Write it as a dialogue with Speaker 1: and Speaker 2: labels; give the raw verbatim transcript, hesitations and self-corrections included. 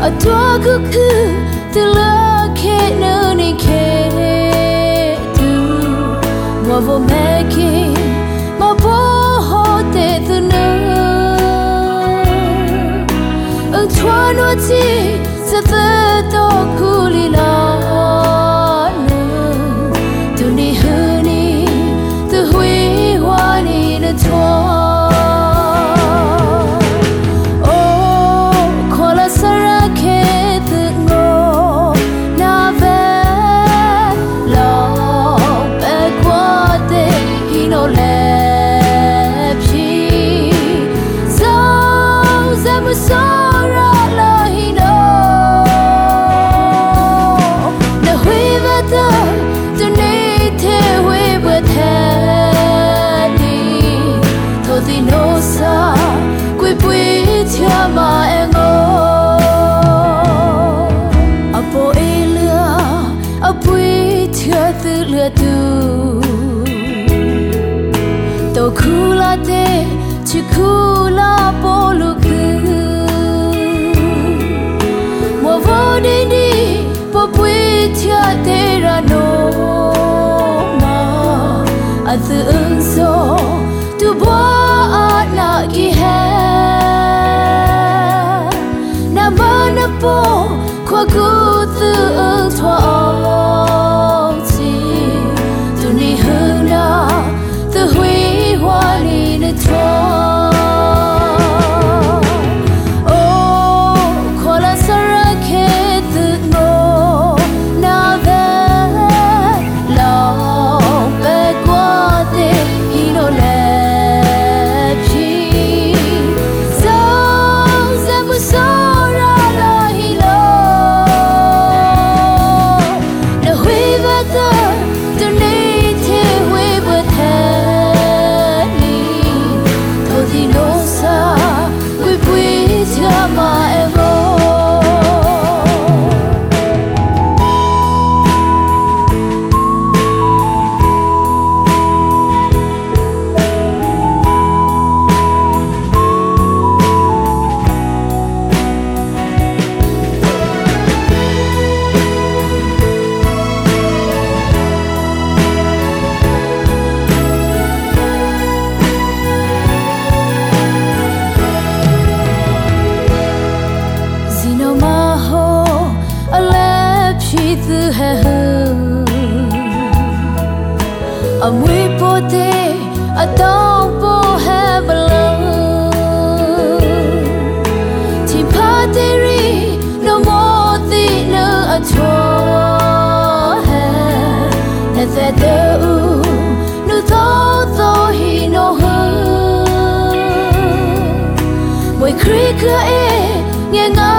Speaker 1: a dog to look at no care to Mavo making my boy dead to know a twan or tea said the dog coolly long to me honey the way one in a twan. To kula te chikula poluku mo vode ni popuitia te rano ma atun so tu boa na ki ha na mana po kwa ku tu thwa a mui pote a tong po have below ti pateri no more the no a cho na the do no tho tho hi no hu mui creek e nge